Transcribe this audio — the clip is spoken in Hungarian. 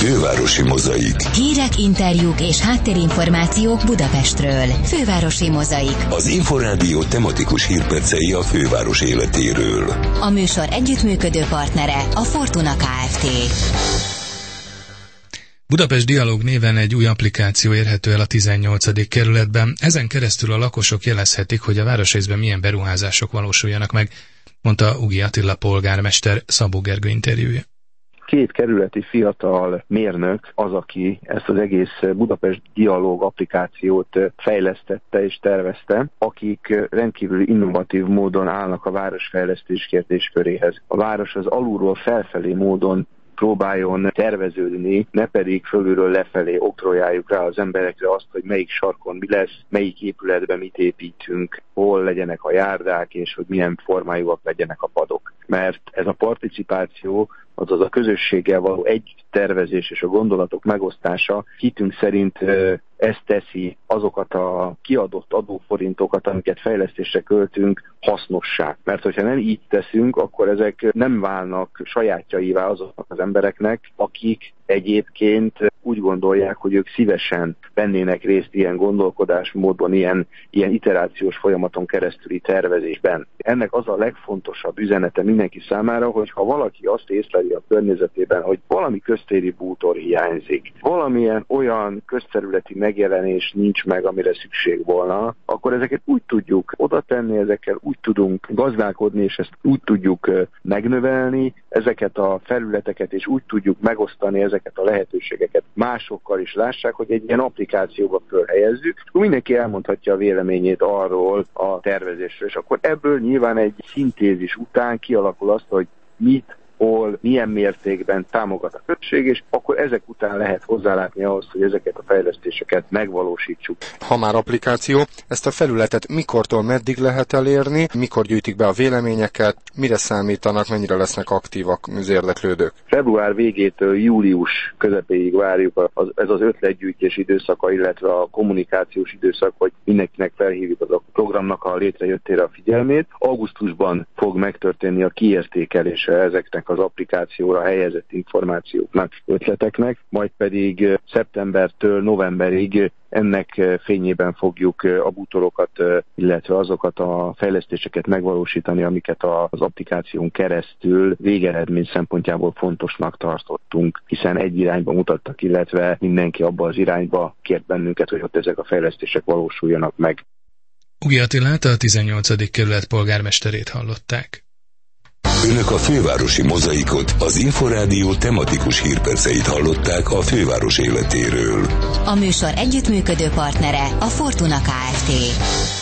Fővárosi Mozaik. Hírek, interjúk és háttérinformációk Budapestről. Fővárosi Mozaik. Az Inforádió tematikus hírpercei a főváros életéről. A műsor együttműködő partnere a Fortuna Kft. Budapest Dialóg néven egy új applikáció érhető el a 18. kerületben. Ezen keresztül a lakosok jelezhetik, hogy a városrészben milyen beruházások valósuljanak meg, mondta Ugi Attila polgármester Szabó Gergő interjúja. 2 kerületi fiatal mérnök az, aki ezt az egész Budapest Dialóg applikációt fejlesztette és tervezte, akik rendkívül innovatív módon állnak a városfejlesztés kérdésköréhez. A város az alulról felfelé módon próbáljon terveződni, ne pedig fölülről lefelé oktrojáljuk rá az emberekre azt, hogy melyik sarkon mi lesz, melyik épületben mit építünk, hol legyenek a járdák, és hogy milyen formájúak legyenek a padok. Mert ez a participáció, azaz a közösséggel való együtttervezés és a gondolatok megosztása hitünk szerint ezt teszi azokat a kiadott adóforintokat, amiket fejlesztésre költünk, hasznossá. Mert hogyha nem így teszünk, akkor ezek nem válnak sajátjaivá azoknak az embereknek, akik egyébként úgy gondolják, hogy ők szívesen vennének részt ilyen gondolkodásmódban, ilyen iterációs folyamaton keresztüli tervezésben. Ennek az a legfontosabb üzenete mindenki számára, hogy ha valaki azt észleli a környezetében, hogy valami köztéri bútor hiányzik, valamilyen olyan közterületi megjelenés nincs meg, amire szükség volna, akkor ezeket úgy tudjuk oda tenni, ezekkel úgy tudunk gazdálkodni, és ezt úgy tudjuk megnövelni, ezeket a felületeket, és úgy tudjuk megosztani ezeket a lehetőségeket másokkal is lássák, hogy egy ilyen applikációba fölhelyezzük, akkor mindenki elmondhatja a véleményét arról a tervezésről, és akkor ebből nyilván egy szintézis után kialakul azt, hogy mit, hol, milyen mértékben támogat a közösség, és akkor ezek után lehet hozzálátni ahhoz, hogy ezeket a fejlesztéseket megvalósítsuk. Ha már applikáció, ezt a felületet mikortól meddig lehet elérni, mikor gyűjtik be a véleményeket, mire számítanak, mennyire lesznek aktívak az érdeklődők? Február végétől július közepéig várjuk ez az ötletgyűjtés időszaka, illetve a kommunikációs időszak, hogy mindenkinek felhívjuk az a programnak a létrejöttére a figyelmét. Augusztusban fog megtörténni a kiértékelése ezeknek az applikációra helyezett információknak, ötleteknek, majd pedig szeptembertől novemberig ennek fényében fogjuk a bútorokat, illetve azokat a fejlesztéseket megvalósítani, amiket az applikáción keresztül végeredmény szempontjából fontosnak tartottunk, hiszen egy irányba mutattak, illetve mindenki abba az irányba kért bennünket, hogy ott ezek a fejlesztések valósuljanak meg. Ugi Attilát, a 18. kerület polgármesterét hallották. Önök a Fővárosi Mozaikot, az Inforádió tematikus hírperceit hallották a főváros életéről. A műsor együttműködő partnere a Fortuna Kft.